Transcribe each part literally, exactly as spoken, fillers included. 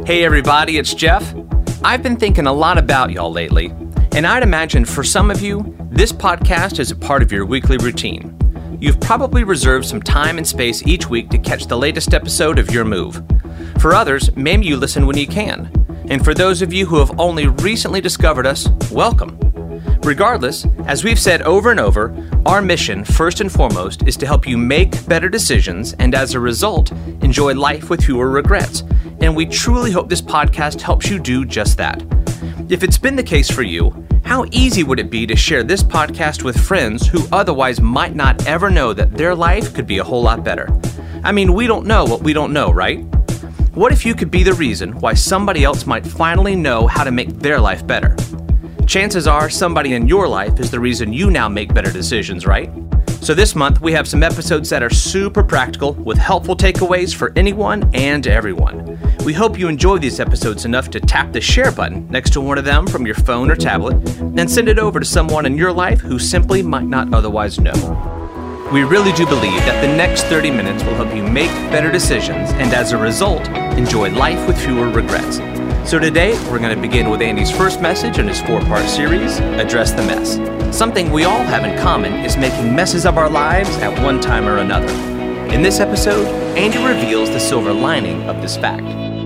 Hey everybody, it's Jeff. I've been thinking a lot about y'all lately, and I'd imagine for some of you, this podcast is a part of your weekly routine. You've probably reserved some time and space each week to catch the latest episode of Your Move. For others, maybe you listen when you can. And for those of you who have only recently discovered us, welcome. Regardless, as we've said over and over, our mission, first and foremost, is to help you make better decisions and as a result, enjoy life with fewer regrets. And we truly hope this podcast helps you do just that. If it's been the case for you, how easy would it be to share this podcast with friends who otherwise might not ever know that their life could be a whole lot better? I mean, we don't know what we don't know, right? What if you could be the reason why somebody else might finally know how to make their life better? Chances are somebody in your life is the reason you now make better decisions, right? So this month, we have some episodes that are super practical with helpful takeaways for anyone and everyone. We hope you enjoy these episodes enough to tap the share button next to one of them from your phone or tablet and send it over to someone in your life who simply might not otherwise know. We really do believe that the next thirty minutes will help you make better decisions and as a result, enjoy life with fewer regrets. So today, we're going to begin with Andy's first message in his four-part series, Address the Mess. Something we all have in common is making messes of our lives at one time or another. In this episode, Andy reveals the silver lining of this fact.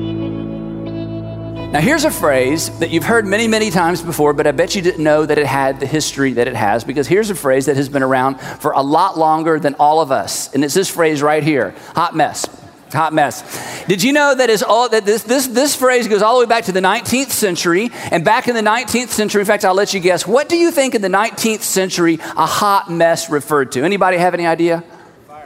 Now here's a phrase that you've heard many, many times before, but I bet you didn't know that it had the history that it has, because here's a phrase that has been around for a lot longer than all of us. And it's this phrase right here, hot mess. Hot mess. Did you know that is all that this this this phrase goes all the way back to the nineteenth century? And back in the nineteenth century, in fact, I'll let you guess. What do you think in the nineteenth century a hot mess referred to? Anybody have any idea? Fire.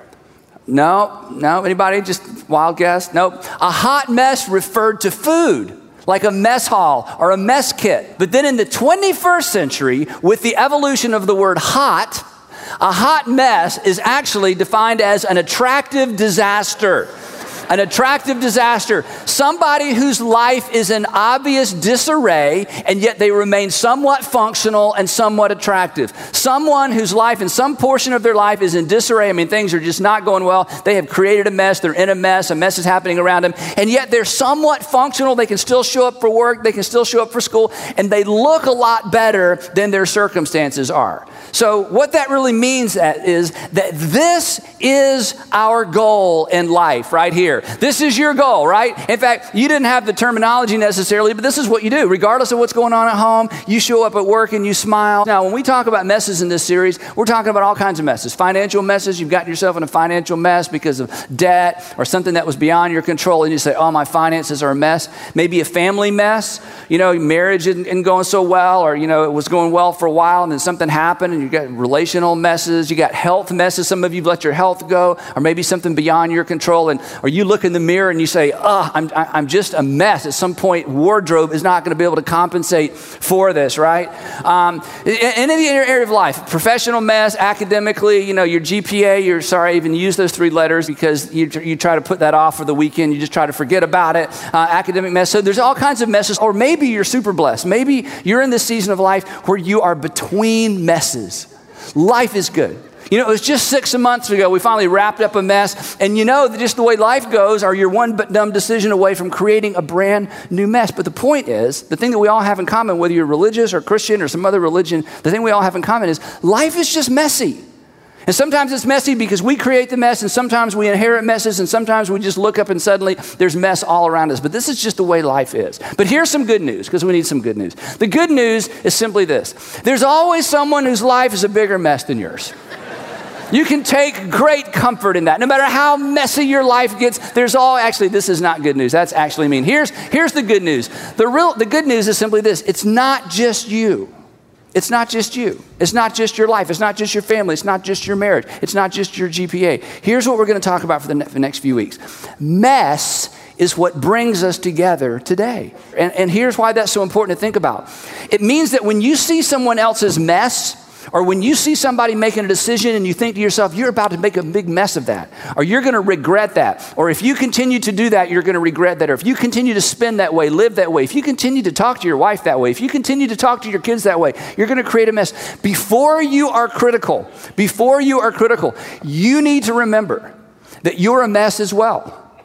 No, no. Anybody? Just wild guess? Nope. A hot mess referred to food, like a mess hall or a mess kit. But then in the twenty-first century, with the evolution of the word hot, a hot mess is actually defined as an attractive disaster. An attractive disaster. Somebody whose life is in obvious disarray, and yet they remain somewhat functional and somewhat attractive. Someone whose life, in some portion of their life, is in disarray. I mean, things are just not going well. They have created a mess. They're in a mess. A mess is happening around them. And yet they're somewhat functional. They can still show up for work. They can still show up for school. And they look a lot better than their circumstances are. So what that really means is that this is our goal in life right here. This is your goal, right? In fact, you didn't have the terminology necessarily, but this is what you do. Regardless of what's going on at home, you show up at work and you smile. Now, when we talk about messes in this series, we're talking about all kinds of messes. Financial messes, you've gotten yourself in a financial mess because of debt or something that was beyond your control, and you say, oh, my finances are a mess. Maybe a family mess. You know, marriage isn't, isn't going so well, or, you know, it was going well for a while and then something happened, and you got relational messes. You got health messes. Some of you let your health go, or maybe something beyond your control, and or you look in the mirror and you say, oh, I'm, I'm just a mess. At some point, wardrobe is not going to be able to compensate for this, right? Um, in any area of life, professional mess, academically, you know, your G P A, you're sorry, I even use those three letters because you, you try to put that off for the weekend. You just try to forget about it. Uh, academic mess. So there's all kinds of messes. Or maybe you're super blessed. Maybe you're in this season of life where you are between messes. Life is good. You know, it was just six months ago, we finally wrapped up a mess. And you know that just the way life goes, or you're one dumb decision away from creating a brand new mess. But the point is, the thing that we all have in common, whether you're religious or Christian or some other religion, the thing we all have in common is life is just messy. And sometimes it's messy because we create the mess, and sometimes we inherit messes, and sometimes we just look up and suddenly there's mess all around us. But this is just the way life is. But here's some good news, because we need some good news. The good news is simply this. There's always someone whose life is a bigger mess than yours. You can take great comfort in that. No matter how messy your life gets, there's all, actually, this is not good news. That's actually mean. Here's, here's the good news. The real, the good news is simply this. It's not just you. It's not just you. It's not just your life. It's not just your family. It's not just your marriage. It's not just your G P A. Here's what we're going to talk about for the, ne- for the next few weeks. Mess is what brings us together today. And, and here's why that's so important to think about. It means that when you see someone else's mess, or when you see somebody making a decision and you think to yourself, you're about to make a big mess of that, or you're going to regret that, or if you continue to do that, you're going to regret that, or if you continue to spend that way, live that way, if you continue to talk to your wife that way, if you continue to talk to your kids that way, you're going to create a mess. Before you are critical, before you are critical, you need to remember that you're a mess as well.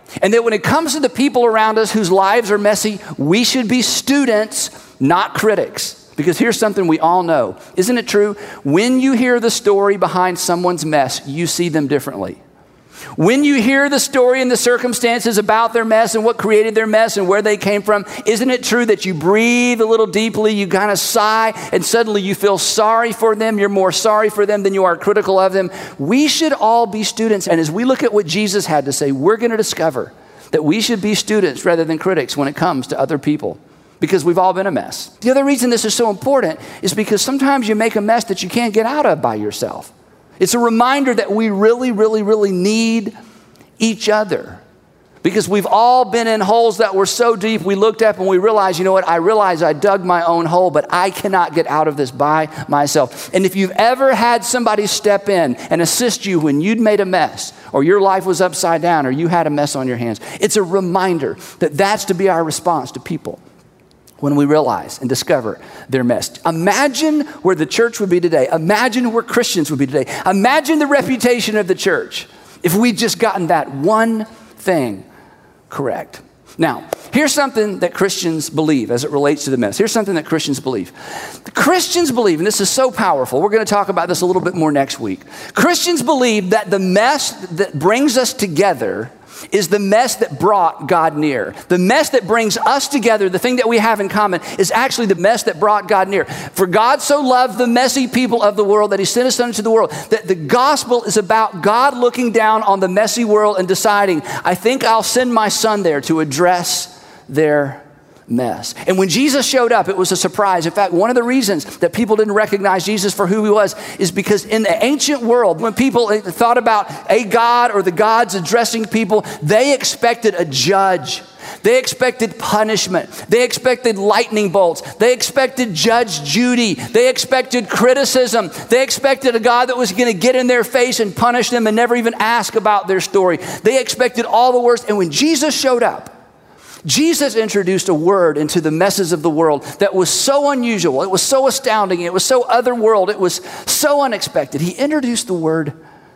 And that when it comes to the people around us whose lives are messy, we should be students, not critics. Because here's something we all know. Isn't it true? When you hear the story behind someone's mess, you see them differently. When you hear the story and the circumstances about their mess and what created their mess and where they came from, isn't it true that you breathe a little deeply, you kind of sigh, and suddenly you feel sorry for them? You're more sorry for them than you are critical of them. We should all be students. And as we look at what Jesus had to say, we're going to discover that we should be students rather than critics when it comes to other people, because we've all been a mess. The other reason this is so important is because sometimes you make a mess that you can't get out of by yourself. It's a reminder that we really, really, really need each other, because we've all been in holes that were so deep we looked up and we realized, you know what, I realize I dug my own hole, but I cannot get out of this by myself. And if you've ever had somebody step in and assist you when you'd made a mess, or your life was upside down, or you had a mess on your hands, it's a reminder that that's to be our response to people when we realize and discover their mess. Imagine where the church would be today. Imagine where Christians would be today. Imagine the reputation of the church if we'd just gotten that one thing correct. Now, here's something that Christians believe as it relates to the mess. Here's something that Christians believe. The Christians believe, and this is so powerful, we're going to talk about this a little bit more next week. Christians believe that the mess that brings us together is the mess that brought God near. The mess that brings us together, the thing that we have in common, is actually the mess that brought God near. For God so loved the messy people of the world that he sent his son into the world, that the gospel is about God looking down on the messy world and deciding, I think I'll send my son there to address their mess. And when Jesus showed up, it was a surprise. In fact, one of the reasons that people didn't recognize Jesus for who he was is because in the ancient world, when people thought about a God or the gods addressing people, they expected a judge. They expected punishment. They expected lightning bolts. They expected Judge Judy. They expected criticism. They expected a God that was going to get in their face and punish them and never even ask about their story. They expected all the worst. And when Jesus showed up, Jesus introduced a word into the messes of the world that was so unusual. It was so astounding. It was so otherworld. It was so unexpected. He introduced the word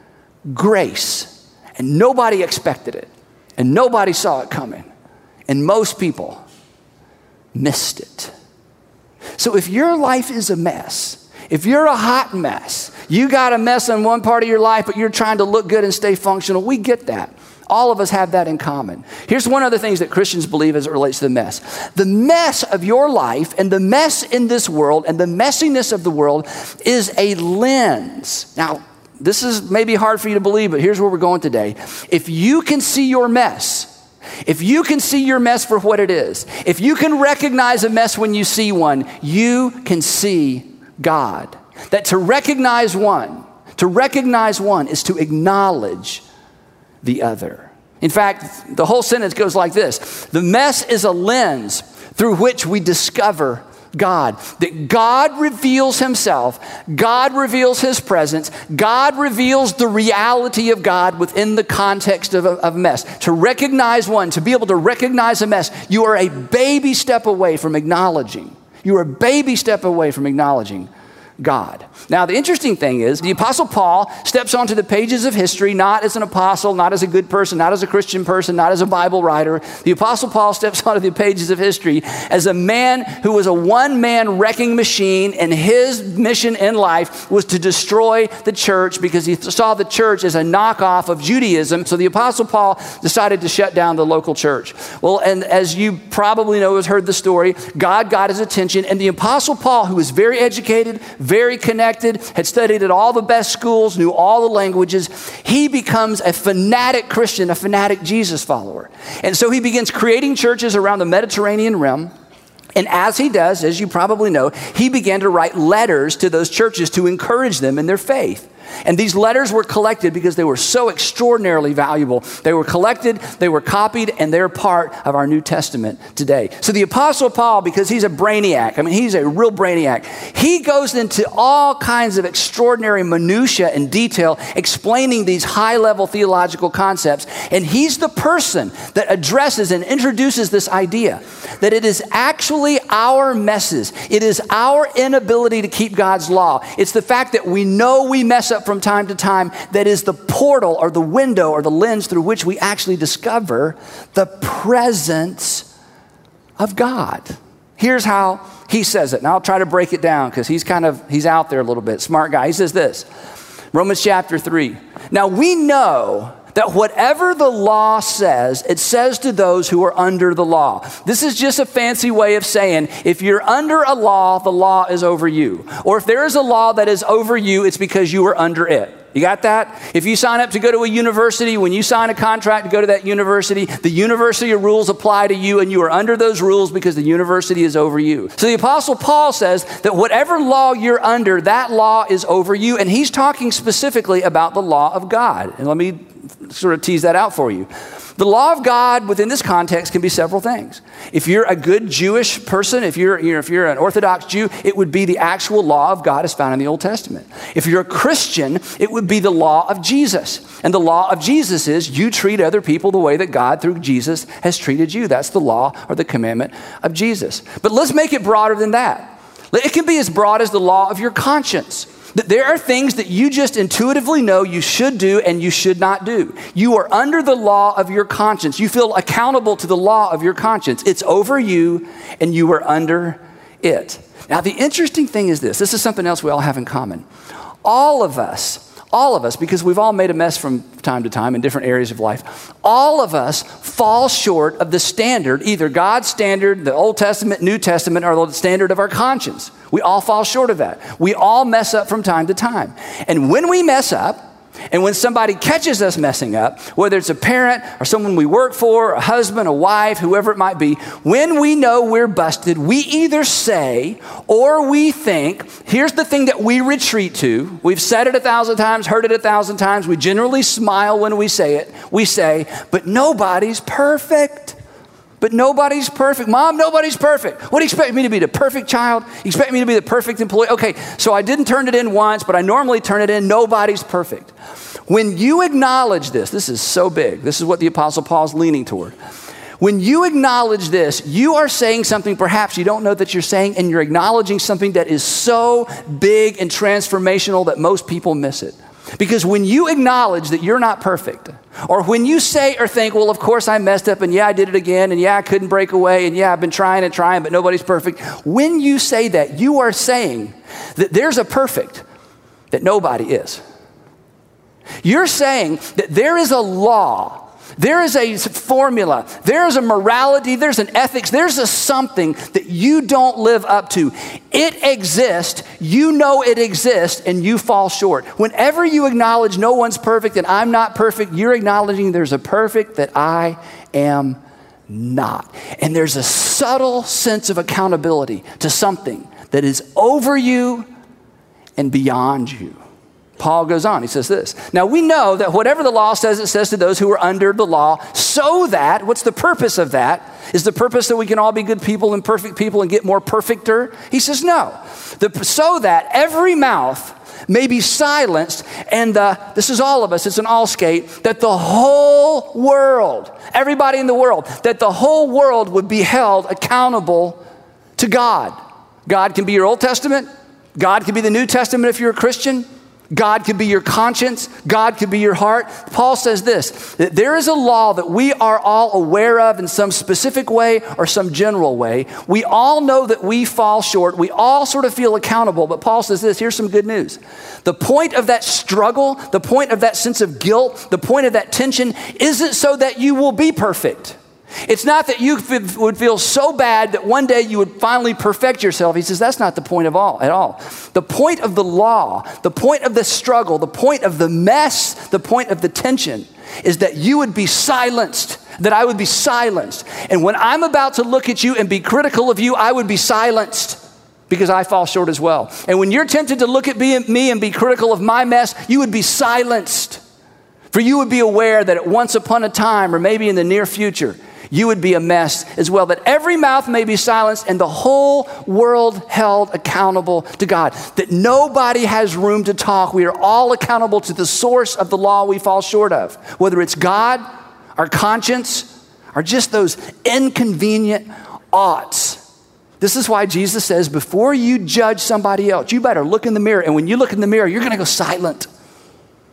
grace, and nobody expected it, and nobody saw it coming, and most people missed it. So if your life is a mess, if you're a hot mess, you got a mess in one part of your life, but you're trying to look good and stay functional, we get that. All of us have that in common. Here's one of the things that Christians believe as it relates to the mess. The mess of your life and the mess in this world and the messiness of the world is a lens. Now, this is maybe hard for you to believe, but here's where we're going today. If you can see your mess, if you can see your mess for what it is, if you can recognize a mess when you see one, you can see God. That to recognize one, to recognize one is to acknowledge the other. In fact, the whole sentence goes like this. The mess is a lens through which we discover God. That God reveals himself. God reveals his presence. God reveals the reality of God within the context of a, of a mess. To recognize one, to be able to recognize a mess, you are a baby step away from acknowledging. You are a baby step away from acknowledging God. Now, the interesting thing is the Apostle Paul steps onto the pages of history, not as an apostle, not as a good person, not as a Christian person, not as a Bible writer. The Apostle Paul steps onto the pages of history as a man who was a one-man wrecking machine, and his mission in life was to destroy the church because he saw the church as a knockoff of Judaism. So the Apostle Paul decided to shut down the local church. Well, and as you probably know, has heard the story, God got his attention, and the Apostle Paul, who was very educated, very connected, had studied at all the best schools, knew all the languages, he becomes a fanatic Christian, a fanatic Jesus follower. And so he begins creating churches around the Mediterranean realm. And as he does, as you probably know, he began to write letters to those churches to encourage them in their faith. And these letters were collected because they were so extraordinarily valuable. They were collected, they were copied, and they're part of our New Testament today. So the Apostle Paul, because he's a brainiac, I mean, he's a real brainiac, he goes into all kinds of extraordinary minutia and detail explaining these high-level theological concepts. And he's the person that addresses and introduces this idea that it is actually our messes. It is our inability to keep God's law. It's the fact that we know we mess up from time to time that is the portal or the window or the lens through which we actually discover the presence of God. Here's how he says it, and I'll try to break it down because he's kind of, he's out there a little bit, smart guy. He says this, Romans chapter three. Now we know that whatever the law says, it says to those who are under the law. This is just a fancy way of saying, if you're under a law, the law is over you. Or if there is a law that is over you, it's because you are under it. You got that? If you sign up to go to a university, when you sign a contract to go to that university, the university rules apply to you and you are under those rules because the university is over you. So the Apostle Paul says that whatever law you're under, that law is over you. And he's talking specifically about the law of God. And let me sort of tease that out for you. The law of God within this context can be several things. If you're a good Jewish person, if you're, you're if you're an Orthodox Jew, it would be the actual law of God as found in the Old Testament. If you're a Christian, it would be the law of Jesus. And the law of Jesus is you treat other people the way that God through Jesus has treated you. That's the law or the commandment of Jesus. But let's make it broader than that. It can be as broad as the law of your conscience. There are things that you just intuitively know you should do and you should not do. You are under the law of your conscience. You feel accountable to the law of your conscience. It's over you and you are under it. Now, the interesting thing is this. This is something else we all have in common. All of us, all of us, because we've all made a mess from time to time in different areas of life, all of us fall short of the standard, either God's standard, the Old Testament, New Testament, or the standard of our conscience. We all fall short of that. We all mess up from time to time. And when we mess up, and when somebody catches us messing up, whether it's a parent or someone we work for, a husband, a wife, whoever it might be, when we know we're busted, we either say or we think, here's the thing that we retreat to. We've said it a thousand times, heard it a thousand times. We generally smile when we say it. We say, but nobody's perfect. But nobody's perfect. Mom, nobody's perfect. What do you expect me to be, the perfect child? You expect me to be the perfect employee? Okay, so I didn't turn it in once, but I normally turn it in. Nobody's perfect. When you acknowledge this, this is so big. This is what the Apostle Paul is leaning toward. When you acknowledge this, you are saying something perhaps you don't know that you're saying, and you're acknowledging something that is so big and transformational that most people miss it. Because when you acknowledge that you're not perfect, or when you say or think, well, of course I messed up, and yeah, I did it again, and yeah, I couldn't break away, and yeah, I've been trying and trying, but nobody's perfect. When you say that, you are saying that there's a perfect that nobody is. You're saying that there is a law, there is a formula, there is a morality, there's an ethics, there's a something that you don't live up to. It exists, you know it exists, and you fall short. Whenever you acknowledge no one's perfect and I'm not perfect, you're acknowledging there's a perfect that I am not. And there's a subtle sense of accountability to something that is over you and beyond you. Paul goes on, he says this. Now we know that whatever the law says, it says to those who are under the law, so that, what's the purpose of that? Is the purpose that we can all be good people and perfect people and get more perfecter? He says no. The, so that every mouth may be silenced and the, this is all of us, it's an all skate, that the whole world, everybody in the world, that the whole world would be held accountable to God. God can be your Old Testament. God can be the New Testament if you're a Christian. God could be your conscience. God could be your heart. Paul says this, that there is a law that we are all aware of in some specific way or some general way. We all know that we fall short. We all sort of feel accountable. But Paul says this, here's some good news. The point of that struggle, the point of that sense of guilt, the point of that tension isn't so that you will be perfect. It's not that you f- would feel so bad that one day you would finally perfect yourself. He says that's not the point of all at all. The point of the law, the point of the struggle, the point of the mess, the point of the tension is that you would be silenced, that I would be silenced. And when I'm about to look at you and be critical of you, I would be silenced because I fall short as well. And when you're tempted to look at me and be critical of my mess, you would be silenced. For you would be aware that at once upon a time, or maybe in the near future, you would be a mess as well, that every mouth may be silenced and the whole world held accountable to God, that nobody has room to talk. We are all accountable to the source of the law we fall short of, whether it's God, our conscience, or just those inconvenient oughts. This is why Jesus says, before you judge somebody else, you better look in the mirror. And when you look in the mirror, you're going to go silent.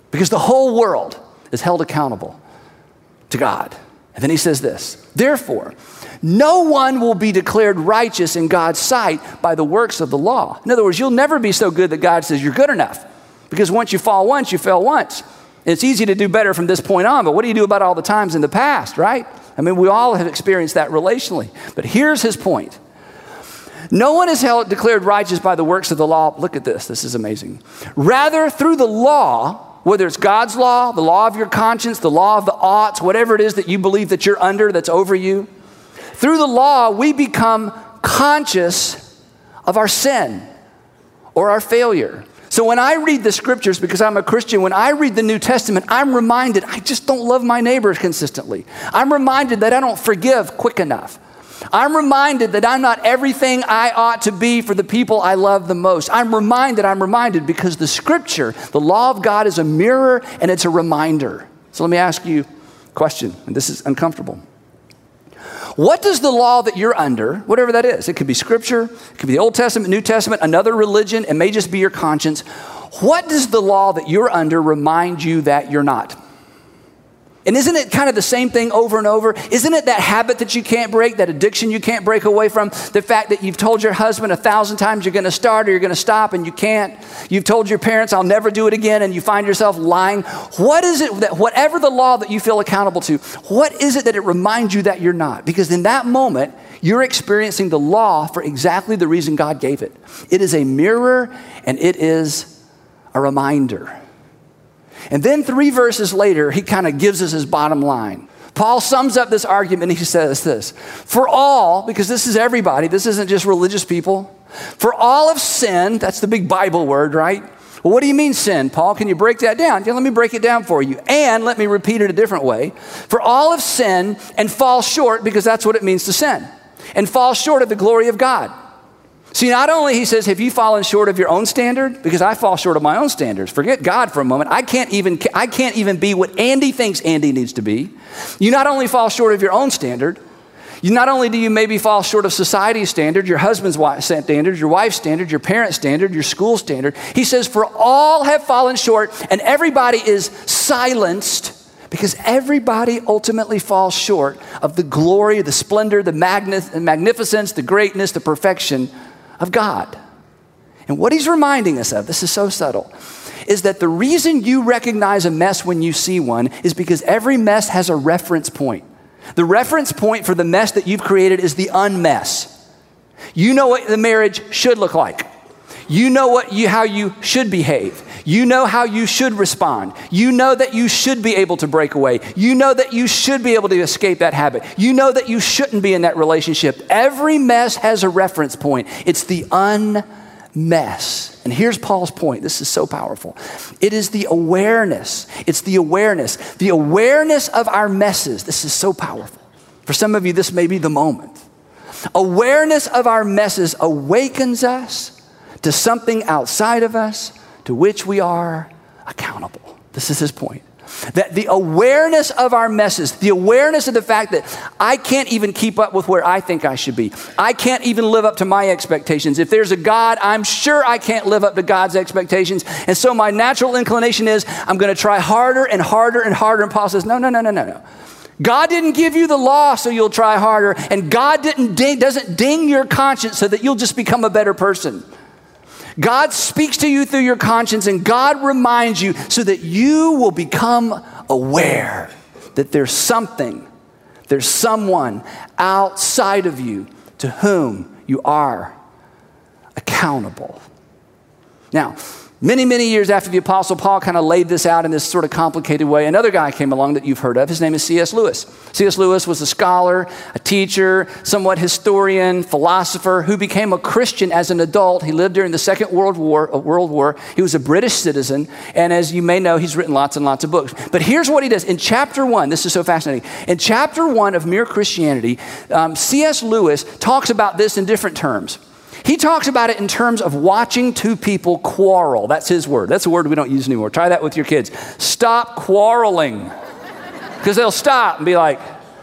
because the whole world is held accountable to God. And then he says this, therefore, no one will be declared righteous in God's sight by the works of the law. In other words, you'll never be so good that God says you're good enough, because once you fall once, you fail once. It's easy to do better from this point on, but what do you do about all the times in the past, right? I mean, we all have experienced that relationally. But here's his point. No one is held, declared righteous by the works of the law. Look at this. This is amazing. Rather, through the law, whether it's God's law, the law of your conscience, the law of the oughts, whatever it is that you believe that you're under, that's over you, through the law, we become conscious of our sin or our failure. So when I read the scriptures, because I'm a Christian, when I read the New Testament, I'm reminded I just don't love my neighbors consistently. I'm reminded that I don't forgive quick enough. I'm reminded that I'm not everything I ought to be for the people I love the most. I'm reminded, I'm reminded because the scripture, the law of God is a mirror and it's a reminder. So let me ask you a question, and this is uncomfortable. What does the law that you're under, whatever that is, it could be scripture, it could be the Old Testament, New Testament, another religion, it may just be your conscience. What does the law that you're under remind you that you're not? And isn't it kind of the same thing over and over? Isn't it that habit that you can't break, that addiction you can't break away from? The fact that you've told your husband a thousand times you're going to start or you're going to stop and you can't. You've told your parents, I'll never do it again, and you find yourself lying. What is it that, whatever the law that you feel accountable to, what is it that it reminds you that you're not? Because in that moment, you're experiencing the law for exactly the reason God gave it. It is a mirror and it is a reminder. And then three verses later, he kind of gives us his bottom line. Paul sums up this argument and he says this, for all, because this is everybody, this isn't just religious people, for all of sin, that's the big Bible word, right? Well, what do you mean sin, Paul? Can you break that down? Yeah, let me break it down for you. And let me repeat it a different way. For all of sin and fall short, because that's what it means to sin, and fall short of the glory of God. See, not only, he says, have you fallen short of your own standard? Because I fall short of my own standards. Forget God for a moment. I can't even, I can't even be what Andy thinks Andy needs to be. You not only fall short of your own standard, you not only do you maybe fall short of society's standard, your husband's standard, your wife's standard, your parents' standard, your school standard. He says, for all have fallen short, and everybody is silenced because everybody ultimately falls short of the glory, the splendor, the magnificence, the greatness, the perfection of God. And what he's reminding us of, this is so subtle, is that the reason you recognize a mess when you see one is because every mess has a reference point. The reference point for the mess that you've created is the unmess. You know what the marriage should look like. You know what you, how you should behave. You know how you should respond. You know that you should be able to break away. You know that you should be able to escape that habit. You know that you shouldn't be in that relationship. Every mess has a reference point. It's the unmess. And here's Paul's point. This is so powerful. It is the awareness. It's the awareness. The awareness of our messes. This is so powerful. For some of you, this may be the moment. Awareness of our messes awakens us to something outside of us to which we are accountable. This is his point. That the awareness of our messes, the awareness of the fact that I can't even keep up with where I think I should be. I can't even live up to my expectations. If there's a God, I'm sure I can't live up to God's expectations. And so my natural inclination is I'm going to try harder and harder and harder. And Paul says, no, no, no, no, no, no. God didn't give you the law so you'll try harder. And God didn't ding, doesn't ding your conscience so that you'll just become a better person. God speaks to you through your conscience, and God reminds you so that you will become aware that there's something, there's someone outside of you to whom you are accountable. Now, many, many years after the Apostle Paul kind of laid this out in this sort of complicated way, another guy came along that you've heard of. His name is C S Lewis. C S Lewis was a scholar, a teacher, somewhat historian, philosopher who became a Christian as an adult. He lived during the Second World War. World War. He was a British citizen, and as you may know, he's written lots and lots of books. But here's what he does. In chapter one, this is so fascinating. In chapter one of Mere Christianity, um, C S Lewis talks about this in different terms. He talks about it in terms of watching two people quarrel. That's his word. That's a word we don't use anymore. Try that with your kids. Stop quarreling. Because they'll stop and be like,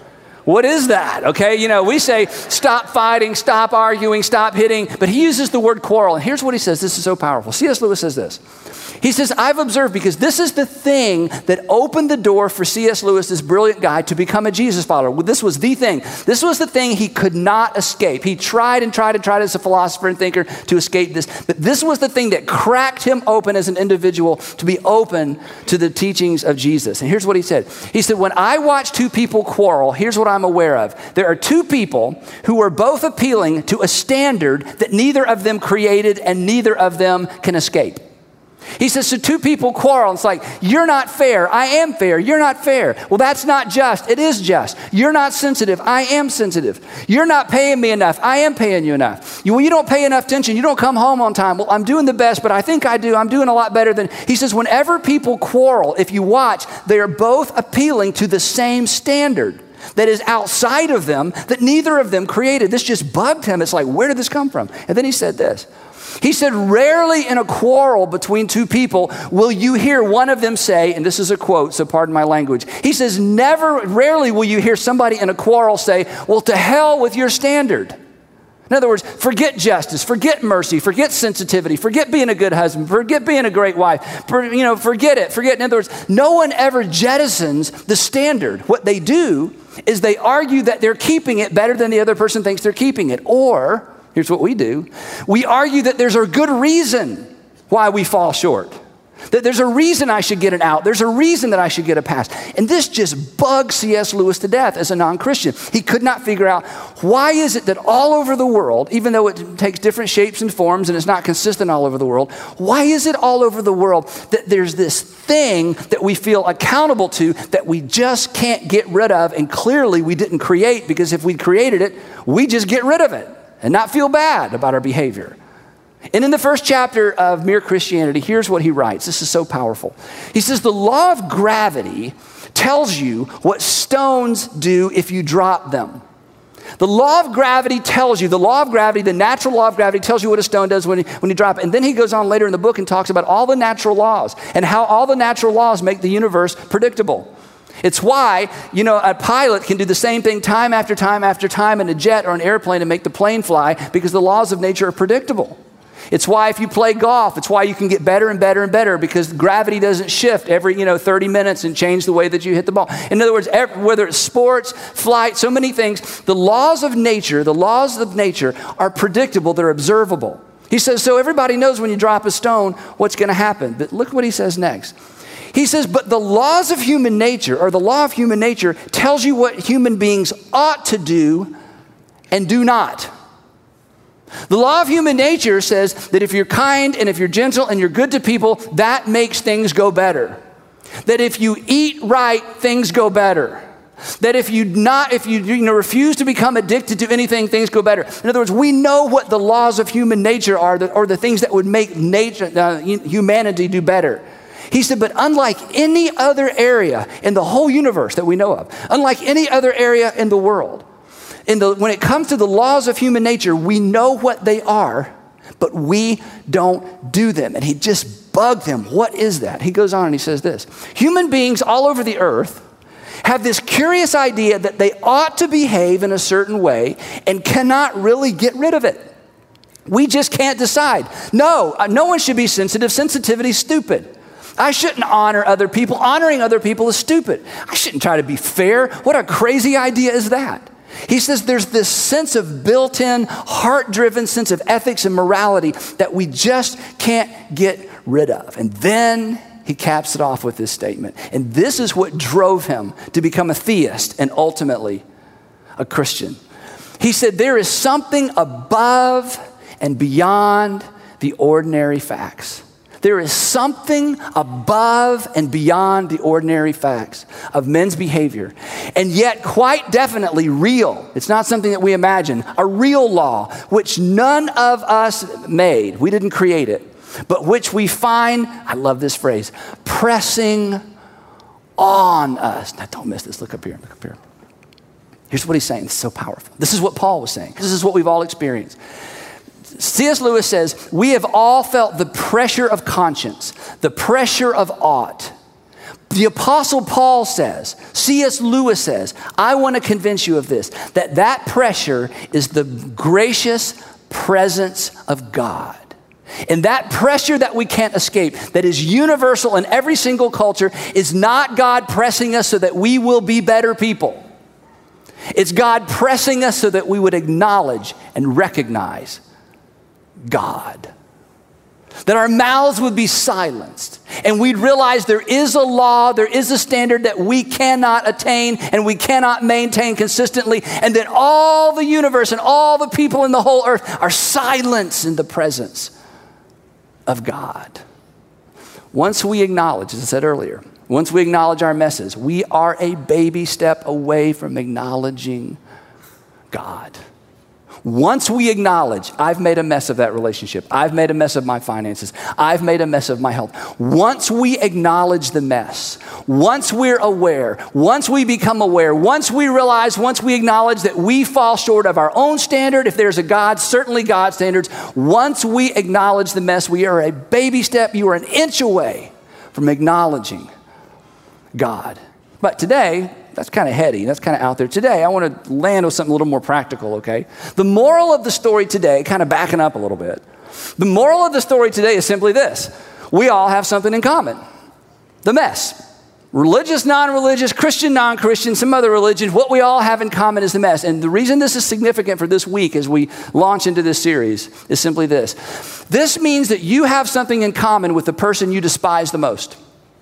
What is that? Okay, you know, we say stop fighting, stop arguing, stop hitting, but he uses the word quarrel. And here's what he says. This is so powerful. C S Lewis says this. He says, I've observed, because this is the thing that opened the door for C S Lewis, this brilliant guy, to become a Jesus follower. Well, this was the thing. This was the thing he could not escape. He tried and tried and tried as a philosopher and thinker to escape this. But this was the thing that cracked him open as an individual to be open to the teachings of Jesus. And here's what he said. He said, when I watch two people quarrel, here's what I'm aware of. There are two people who are both appealing to a standard that neither of them created and neither of them can escape. He says, so two people quarrel. It's like, you're not fair. I am fair. You're not fair. Well, that's not just. It is just. You're not sensitive. I am sensitive. You're not paying me enough. I am paying you enough. You, well, you don't pay enough attention. You don't come home on time. Well, I'm doing the best, but I think I do. I'm doing a lot better than. He says, whenever people quarrel, if you watch, they are both appealing to the same standard that is outside of them, that neither of them created. This just bugged him. It's like, where did this come from? And then he said this. He said, rarely in a quarrel between two people will you hear one of them say, and this is a quote, so pardon my language. He says, never, rarely will you hear somebody in a quarrel say, well, to hell with your standard. In other words, forget justice, forget mercy, forget sensitivity, forget being a good husband, forget being a great wife, for, you know, forget it, forget. In other words, no one ever jettisons the standard. What they do is they argue that they're keeping it better than the other person thinks they're keeping it. Or, here's what we do. We argue that there's a good reason why we fall short. That there's a reason I should get an out. There's a reason that I should get a pass. And this just bugs C S Lewis to death as a non-Christian. He could not figure out, why is it that all over the world, even though it takes different shapes and forms and it's not consistent all over the world, why is it all over the world that there's this thing that we feel accountable to that we just can't get rid of, and clearly we didn't create, because if we created it, we just get rid of it and not feel bad about our behavior. And in the first chapter of Mere Christianity, here's what he writes. This is so powerful. He says, the law of gravity tells you what stones do if you drop them. The law of gravity tells you, the law of gravity, the natural law of gravity tells you what a stone does when you, when you drop it. And then he goes on later in the book and talks about all the natural laws and how all the natural laws make the universe predictable. It's why, you know, a pilot can do the same thing time after time after time in a jet or an airplane and make the plane fly, because the laws of nature are predictable. It's why if you play golf, it's why you can get better and better and better, because gravity doesn't shift every, you know, thirty minutes and change the way that you hit the ball. In other words, every, whether it's sports, flight, so many things, the laws of nature, the laws of nature are predictable, they're observable. He says, so everybody knows when you drop a stone, what's going to happen. But look what he says next. He says, but the laws of human nature, or the law of human nature, tells you what human beings ought to do and do not. The law of human nature says that if you're kind and if you're gentle and you're good to people, that makes things go better. That if you eat right, things go better. That if you not, if you, you know, refuse to become addicted to anything, things go better. In other words, we know what the laws of human nature are, that, or the things that would make nature, uh, humanity do better. He said, but unlike any other area in the whole universe that we know of, unlike any other area in the world, In the, when it comes to the laws of human nature, we know what they are, but we don't do them. And he just bugged him. What is that? He goes on and he says this. Human beings all over the earth have this curious idea that they ought to behave in a certain way and cannot really get rid of it. We just can't decide. No, no one should be sensitive. Sensitivity is stupid. I shouldn't honor other people. Honoring other people is stupid. I shouldn't try to be fair. What a crazy idea is that? He says there's this sense of built-in, heart-driven sense of ethics and morality that we just can't get rid of. And then he caps it off with this statement. And this is what drove him to become a theist and ultimately a Christian. He said there is something above and beyond the ordinary facts. There is something above and beyond the ordinary facts of men's behavior, and yet quite definitely real. It's not something that we imagine. A real law, which none of us made. We didn't create it, but which we find, I love this phrase, pressing on us. Now don't miss this. Look up here. Look up here. Here's what he's saying. It's so powerful. This is what Paul was saying. This is what we've all experienced. C S Lewis says, we have all felt the pressure of conscience, the pressure of ought, The Apostle Paul says, C S Lewis says, I want to convince you of this, that that pressure is the gracious presence of God. And that pressure that we can't escape, that is universal in every single culture, is not God pressing us so that we will be better people. It's God pressing us so that we would acknowledge and recognize God. That our mouths would be silenced and we'd realize there is a law, there is a standard that we cannot attain and we cannot maintain consistently, and that all the universe and all the people in the whole earth are silenced in the presence of God. Once we acknowledge, as I said earlier, once we acknowledge our messes, we are a baby step away from acknowledging God. Once we acknowledge, I've made a mess of that relationship, I've made a mess of my finances, I've made a mess of my health. Once we acknowledge the mess, once we're aware, once we become aware, once we realize, once we acknowledge that we fall short of our own standard, if there's a God, certainly God's standards, once we acknowledge the mess, we are a baby step, you are an inch away from acknowledging God. But today, that's kind of heady. That's kind of out there. Today, I want to land with something a little more practical, okay? The moral of the story today, kind of backing up a little bit, the moral of the story today is simply this. We all have something in common. The mess. Religious, non-religious, Christian, non-Christian, some other religions, what we all have in common is the mess. And the reason this is significant for this week as we launch into this series is simply this. This means that you have something in common with the person you despise the most.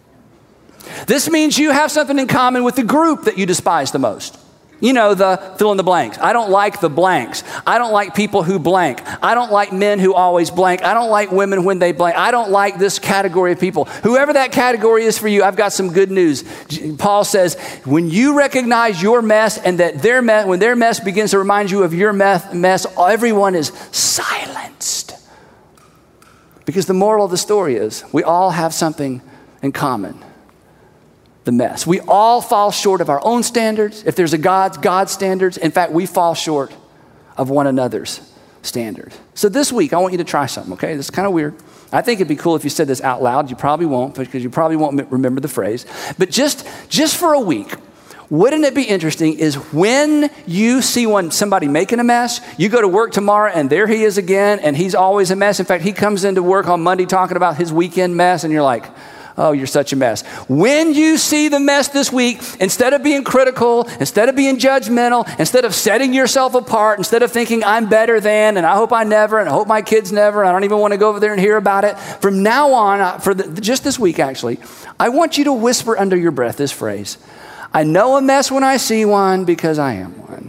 This means you have something in common with the group that you despise the most. You know, the fill in the blanks. I don't like the blanks. I don't like people who blank. I don't like men who always blank. I don't like women when they blank. I don't like this category of people. Whoever that category is for you, I've got some good news. Paul says, when you recognize your mess and that their mess, when their mess begins to remind you of your mess, everyone is silenced. Because the moral of the story is we all have something in common. The mess. We all fall short of our own standards. If there's a God, God's standards. In fact, we fall short of one another's standard. So this week, I want you to try something, okay? This is kind of weird. I think it'd be cool if you said this out loud. You probably won't, because you probably won't remember the phrase. But just, just for a week, wouldn't it be interesting is when you see one somebody making a mess, you go to work tomorrow and there he is again, and he's always a mess. In fact, he comes into work on Monday talking about his weekend mess, and you're like, oh, you're such a mess. When you see the mess this week, instead of being critical, instead of being judgmental, instead of setting yourself apart, instead of thinking I'm better than, and I hope I never, and I hope my kids never, and I don't even want to go over there and hear about it. From now on, for the, just this week actually, I want you to whisper under your breath this phrase. I know a mess when I see one because I am one.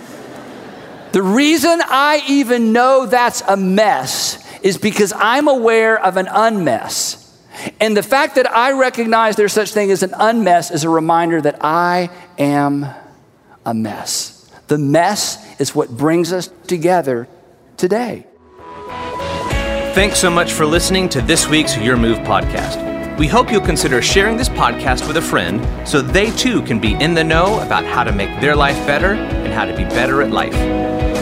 The reason I even know that's a mess is because I'm aware of an unmess. And the fact that I recognize there's such thing as an unmess is a reminder that I am a mess. The mess is what brings us together today. Thanks so much for listening to this week's Your Move podcast. We hope you'll consider sharing this podcast with a friend so they too can be in the know about how to make their life better and how to be better at life.